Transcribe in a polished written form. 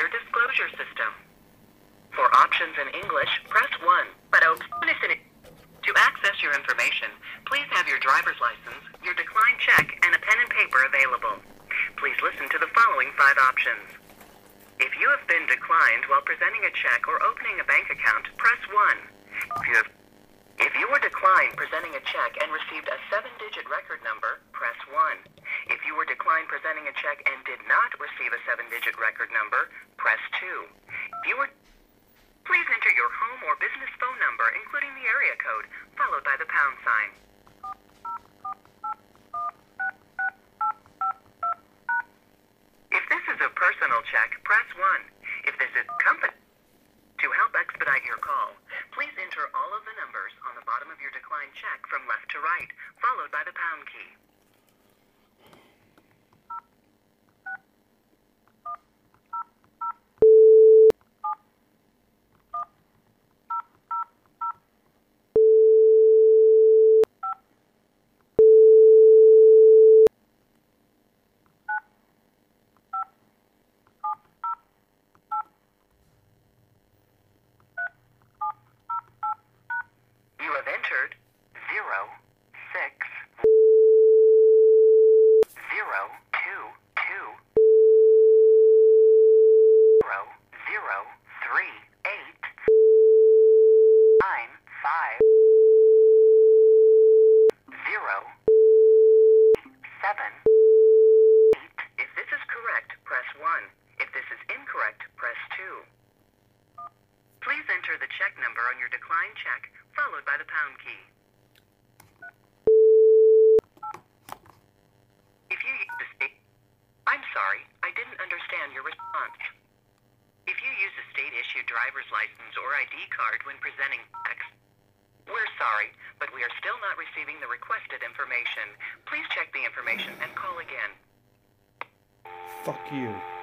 your disclosure system. For options in English, press 1. To access your information, please have your driver's license, your decline check, and a pen and paper available. Please listen to the following 5 options. If you have been declined while presenting a check or opening a bank account, press 1. If you were declined presenting a check and received a 7-digit record number, press 1. If you were declined presenting a check and did not receive a 7-digit record number, press 2. Please enter your home or business phone number, including the area code, followed by the pound sign. If this is a personal check, press 1. If this is company. To help expedite your call, please enter all of the numbers on the bottom of your declined check from left to right, followed by the pound key. You have entered 0, 6, 0, 0, 0, 3, 8, 9, 5, 0, 7. If this is correct, press 1. If this is incorrect, press 2. Please enter the check number on your declined check, followed by the pound key. If you use a state... I'm sorry, I didn't understand your response. If you use a state-issued driver's license or ID card when presenting checks, we're sorry, but we are still not receiving the requested information. Please check the information and call again. Fuck you.